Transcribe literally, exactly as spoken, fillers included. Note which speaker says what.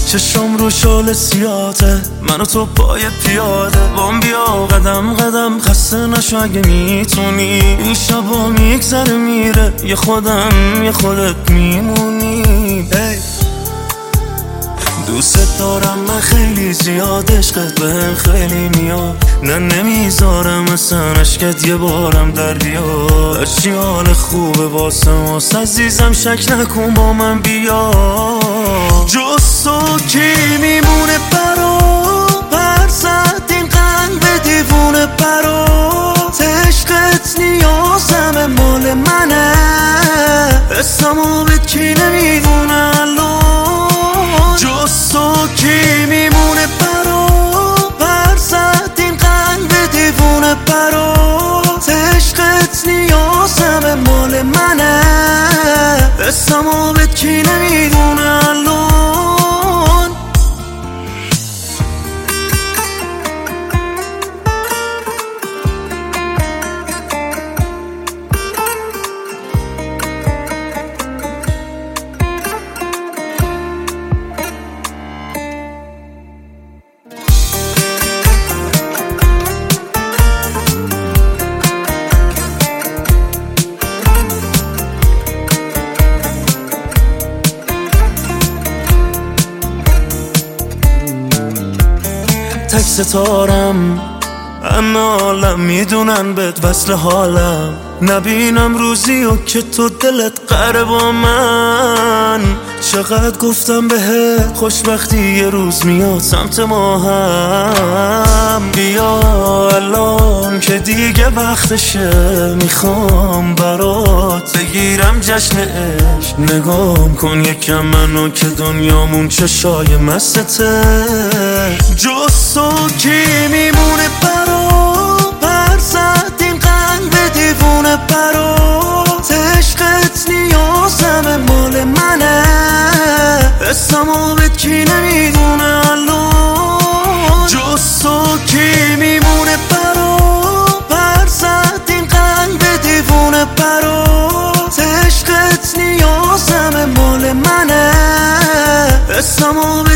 Speaker 1: چشم رو شال سیاته، من و تو پای پیاده بام بیا قدم قدم خسته نشو اگه میتونی. این شبا میگذره میره، یه خودم یه خودت میمونی. hey. دوست دارم من خیلی زیاد، عشقت بهم خیلی میاد، نه نمیذارم اصلا عشقت یه بارم در بیاد. هرچی حال خوبه واسه ماست عزیزم، شک نکن با من بیا. جز تو کی میمونه برا پر زد این قلب دیوونه برات. عشقت نیازم مال منه، اسمو به کی نمیدونه الان. جز تو کی میمونه برا پر زد این قلب دیوونه برات. عشقت نیازم مال منه، اسمو به کی نمیدونه الان. تک ستارم همه عالم میدونن بهت وصل حالم، نبینم روزی و که تو دلت قره با من. چقدر گفتم بهت خوشبختی یه روز میاد سمت ما هم. بیا الان که دیگه وقتشه، میخوام برات بگیرم جشن عشق. نگام کن یکم منو که دنیامون چشای مستته. جز تو کی میمونه برا پر زد این قلب دیوونه برات. عشقت نیازم مال منه، اسمو به کی نمیدونه الان. جز تو کی میمونه برا پر زد این قلب دیوونه برات. عشقت نیازم مال منه، اسمو